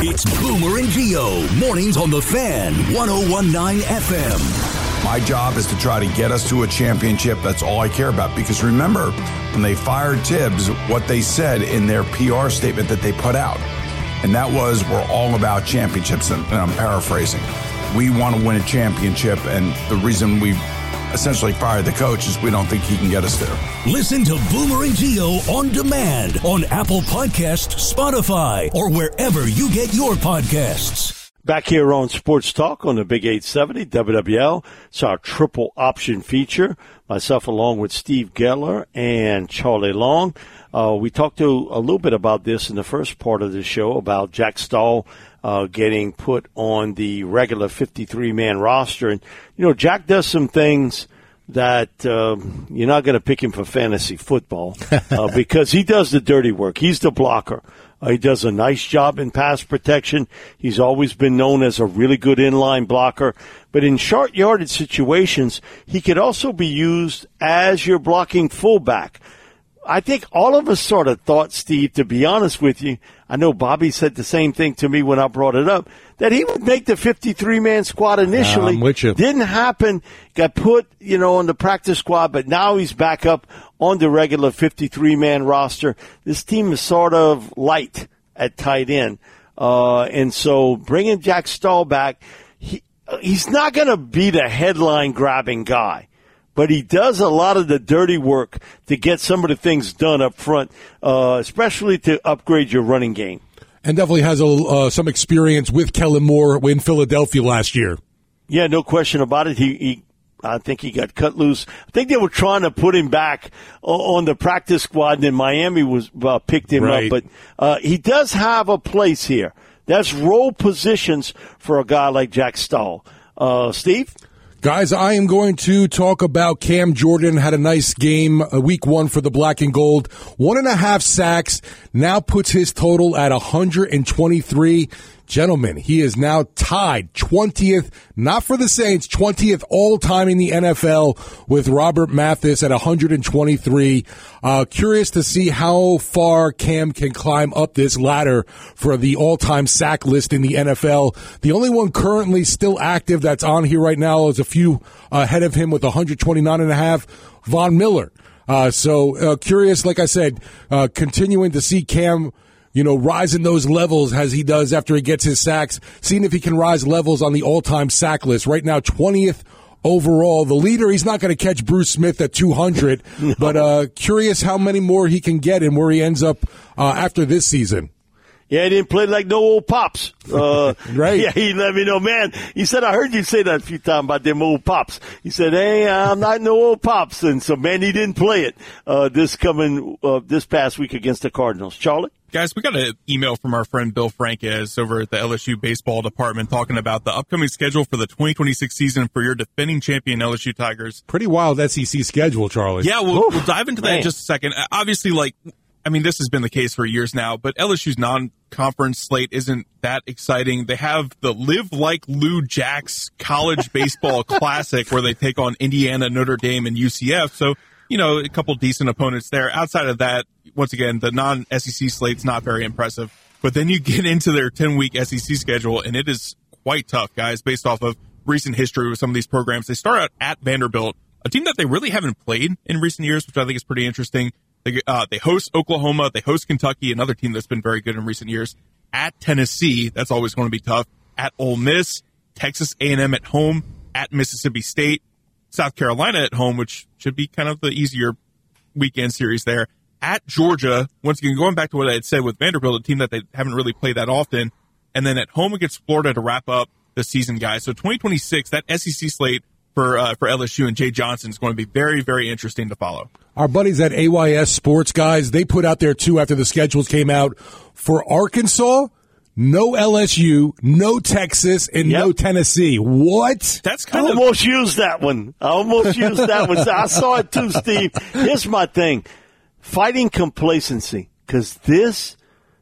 It's Boomer and Gio, mornings on The Fan, 101.9 FM. My job is to try to get us to a championship. That's all I care about. Because remember, when they fired Tibbs, what they said in their PR statement that they put out, and that was, we're all about championships, and I'm paraphrasing. We want to win a championship, and the reason we essentially fired the coach is we don't think he can get us there. Listen to Boomer and Gio on demand on Apple Podcasts, Spotify, or wherever you get your podcasts. Back here on Sports Talk on the Big 870 WWL. It's our triple option feature. Myself along with Steve Gettler and Charlie Long. We talked a little bit about this in the first part of the show about Jack Stahl getting put on the regular 53-man roster. And, you know, Jack does some things that you're not going to pick him for fantasy football because he does the dirty work. He's the blocker. He does a nice job in pass protection. He's always been known as a really good inline blocker. But in short yardage situations, he could also be used as your blocking fullback. I think all of us sort of thought, Steve, to be honest with you, I know Bobby said the same thing to me when I brought it up, that he would make the 53-man squad initially. I'm with you. Didn't happen. Got put, on the practice squad, but now he's back up on the regular 53-man roster. This team is sort of light at tight end. And so bringing Jack Stahl back, he's not going to be the headline-grabbing guy. But he does a lot of the dirty work to get some of the things done up front, especially to upgrade your running game. And definitely has some experience with Kellen Moore in Philadelphia last year. Yeah, no question about it. I think he got cut loose. I think they were trying to put him back on the practice squad, and then Miami picked him up. But he does have a place here. That's role positions for a guy like Jack Stahl. Steve? Guys, I am going to talk about Cam Jordan. Had a nice game, week one for the Black and Gold. 1.5 sacks, now puts his total at 123. Gentlemen, he is now tied 20th, not for the Saints, 20th all-time in the NFL with Robert Mathis at 123. Curious to see how far Cam can climb up this ladder for the all-time sack list in the NFL. The only one currently still active that's on here right now is a few ahead of him with 129.5, Von Miller. So curious, like I said, continuing to see Cam rise in those levels as he does after he gets his sacks, seeing if he can rise levels on the all-time sack list. Right now, 20th overall. The leader, he's not going to catch Bruce Smith at 200, no. But curious how many more he can get and where he ends up after this season. Yeah, he didn't play like no old pops. Right. Yeah, he let me know, man. He said, I heard you say that a few times about them old pops. He said, hey, I'm not no old pops. And so, man, he didn't play it this past week against the Cardinals. Charlie? Guys, we got an email from our friend Bill Franquez over at the LSU baseball department talking about the upcoming schedule for the 2026 season for your defending champion LSU Tigers. Pretty wild SEC schedule, Charlie. Yeah, we'll dive into that in just a second. Obviously, this has been the case for years now, but LSU's non-conference slate isn't that exciting. They have the Live Like Lou Jacks College Baseball Classic where they take on Indiana, Notre Dame, and UCF. So, a couple decent opponents there. Outside of that, once again, the non-SEC slate's not very impressive. But then you get into their 10-week SEC schedule, and it is quite tough, guys, based off of recent history with some of these programs. They start out at Vanderbilt, a team that they really haven't played in recent years, which I think is pretty interesting. They host Oklahoma. They host Kentucky, another team that's been very good in recent years. At Tennessee, that's always going to be tough. At Ole Miss, Texas A&M at home, at Mississippi State, South Carolina at home, which should be kind of the easier weekend series there. At Georgia, once again, going back to what I had said with Vanderbilt, a team that they haven't really played that often. And then at home against Florida to wrap up the season, guys. So 2026, that SEC slate for LSU and Jay Johnson is going to be very, very interesting to follow. Our buddies at AYS Sports, guys, they put out there, too, after the schedules came out. For Arkansas, no LSU, no Texas, and no Tennessee. What? That's kind of... I almost used that one. I saw it, too, Steve. Here's my thing. Fighting complacency, because this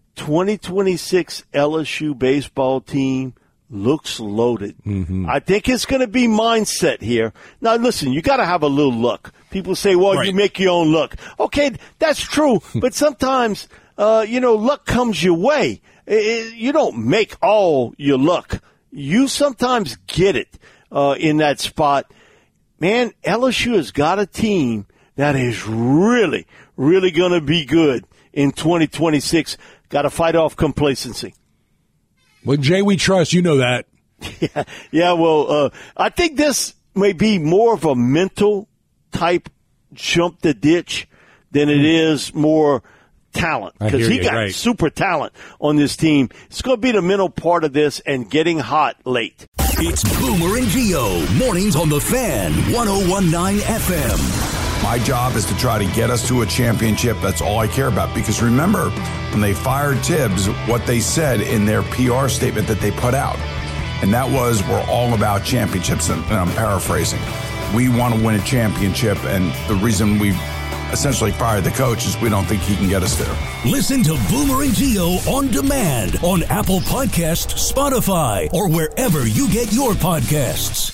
2026 LSU baseball team looks loaded. Mm-hmm. I think it's going to be mindset here. Now, listen, you got to have a little luck. People say, well, you make your own luck. Okay, that's true, but sometimes, luck comes your way. You don't make all your luck. You sometimes get it in that spot. Man, LSU has got a team that is really, really going to be good in 2026. Got to fight off complacency. Well, Jay, we trust. You know that. Yeah. Well, I think this may be more of a mental type jump the ditch than it is more talent, because he got super talent on this team. It's going to be the mental part of this and getting hot late. It's Boomer and Gio, mornings on the Fan, 101.9 FM. My job is to try to get us to a championship. That's all I care about. Because remember, when they fired Tibbs, what they said in their PR statement that they put out, and that was, we're all about championships, and I'm paraphrasing. We want to win a championship, and the reason we essentially fired the coach is we don't think he can get us there. Listen to Boomer and Gio on demand on Apple Podcasts, Spotify, or wherever you get your podcasts.